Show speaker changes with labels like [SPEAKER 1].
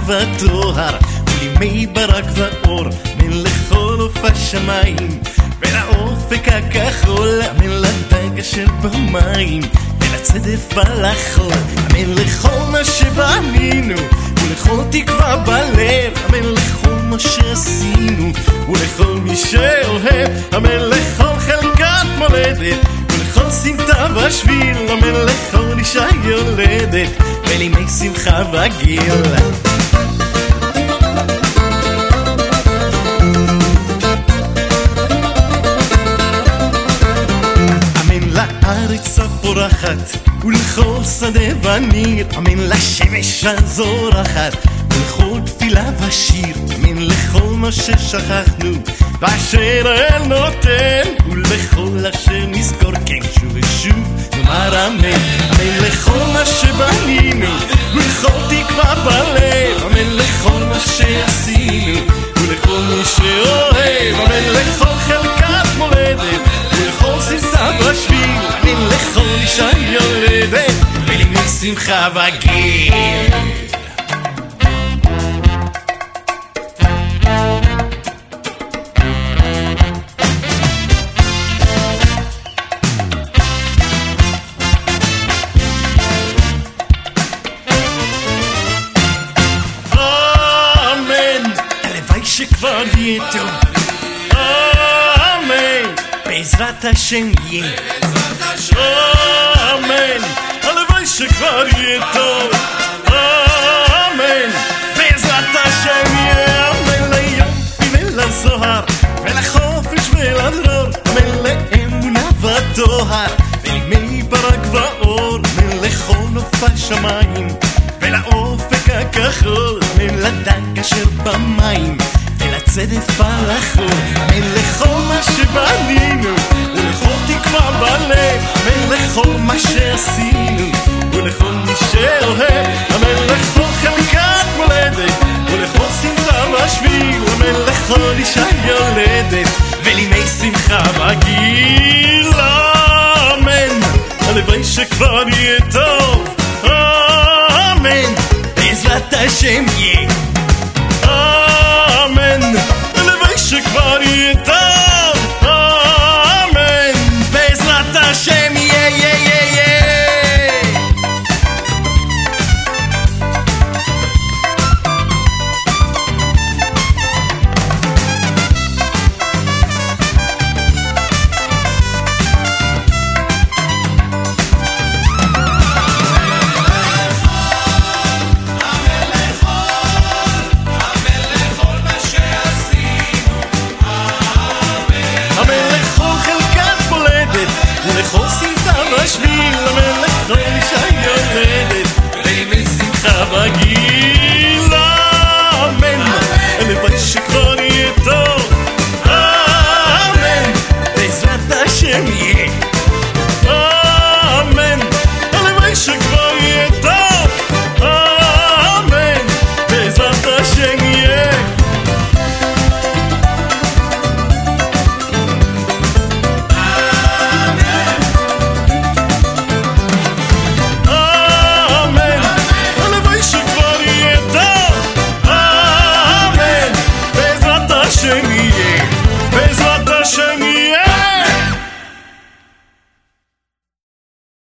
[SPEAKER 1] וטוהר ולימי ברק ואור מן לכל עוף השמיים ולאופק הכחול מן לדג אשר במים ולצדף על החול מן לכל מה שבנינו ולכל תקווה בלב אמן לכל מה שעשינו ולכל מי שאוהב אמן לכל חלקת מולדת ולכל סמטה בשביל אמן לכל אישה יולדת ולימי שמחה וגיל אמן לארץ הפורחת ולכל שדה וניר אמן לשמש הזורחת ולכל תפילה ושיר אמן לכל מה ששכחנו ואשר האל נותן ולכל אשר נזכור כן שוב ושוב נאמר אמן אמן לכל מה שבנינו ולכל תקווה בלב אמן לכל מה שעשינו ולכל מי שאוהב אמן לכל חלקת מולדת ולכל סמטה בשביל אמן לכל אישה יולדת ולימי שמחה וגיל שכבר יהיה טוב אמן בעזרת השם יהיה אמן הלוואי שכבר יהיה טוב אמן בעזרת השם יהיה אמן ליופי ולזוהר ולחופש ולדרור אמן לאמונה וטוהר ולימי ברק ואור אמן לכל עוף השמיים ולאופק הכחול אמן לדג אשר במים ולצדף על החול אמן לכל מה שבנינו ולכל תקווה בלב אמן לכל מה שעשינו ולכל מי שאוהב אמן לכל חלקת מולדת ולכל סמטה בשביל אמן לכל אישה יולדת ולימי שמחה וגיל אמן הלוואי שכבר יהיה טוב אמן בעזרת השם יהיה אמן הלוואי שכבר יהיה טוב אמן בעזרת השם יהיה ולכל סמטה בשביל אמן לכל אישה יולדת ולימי שמחה וגיל אמן הלוואי שכבר יהיה טוב אמן בעזרת השם יהיה אמן הלוואי שכבר